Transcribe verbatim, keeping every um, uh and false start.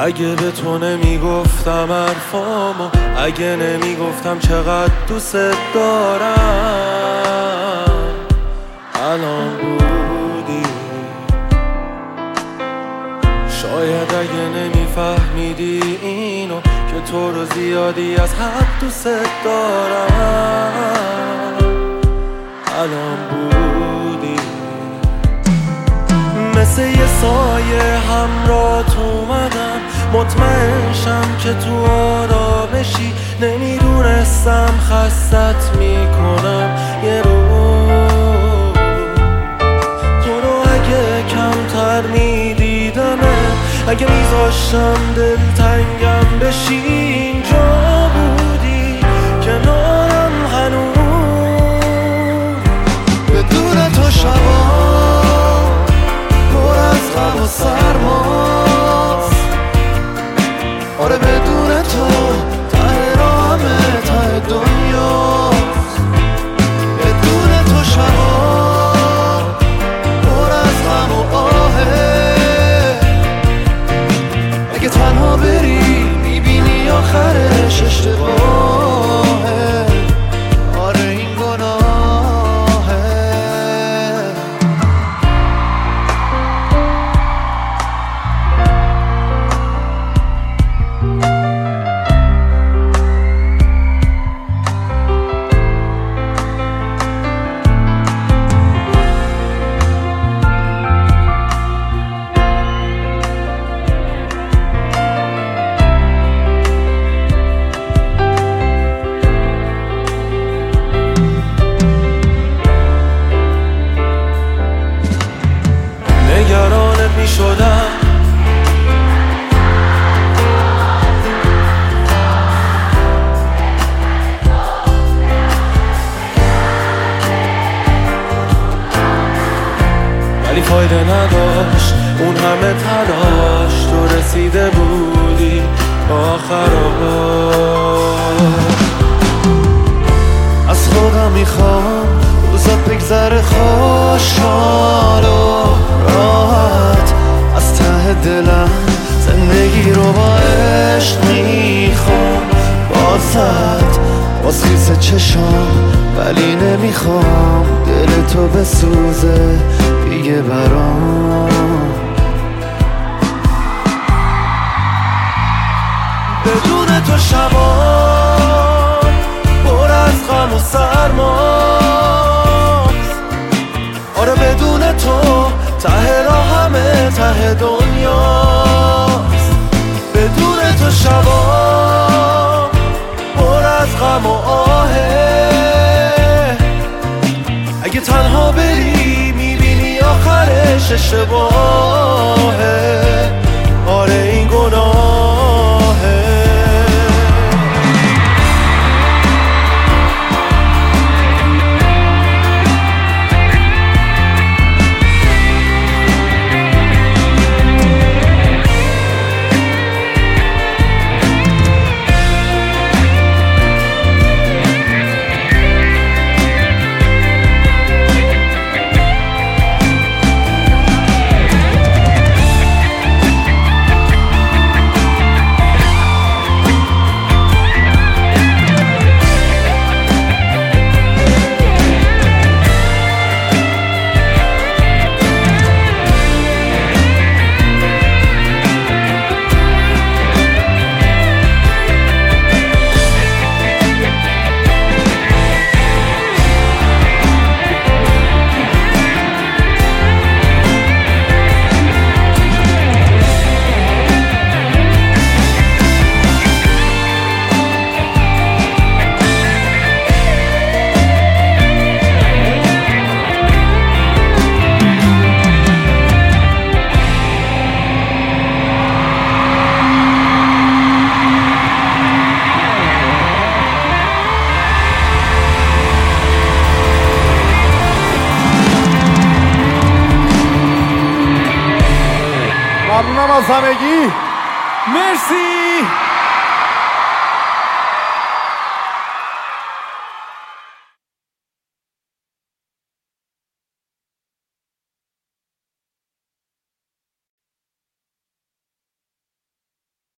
اگه به تو نمیگفتم حرفامو، اگه نمیگفتم چقدر دوست دارم، الان بودی. شاید اگه نمیفهمیدی اینو که تو رو زیادی از حد دوست دارم، الان بودی. مثل یه سایه همراهت اومدم، مطمئن شم که تو آرامشی. نمیدونستم خستت میکنم یه روز. تو رو اگه کمتر میدیدمه، اگه میذاشتم دلتنگم بشی، اینجا بودی کنارم هنوز. بدون تو شبا پر از غم و سرماست. آره بدون تو ته راهمه، ته دنیاست. بدون تو شبا پر از غم و آهه. اگه تنها بری میبینی آخرش اشتباهه. آره این گناهه. نگرانت می شدم، ولی فایده نداشت اون همه تلاش. تو رسیده بودی آخرها. از خودم میخوام روزات بگذره خوشحال و راحت. از ته دلم زندگی رو با عشق میخوام. بازت باز خیس چشام، ولی نمیخوام دل تو بسوزه دیگه برام. بدون تو شبا پر از غم و سرماست. آره بدون تو ته راهمه، ته دنیاست. بدون تو شبا پر از غم و آهه. اگه تنها بری میبینی آخرش اشتباهه. آره این گناهه. ممنونم از همگی. مرسی.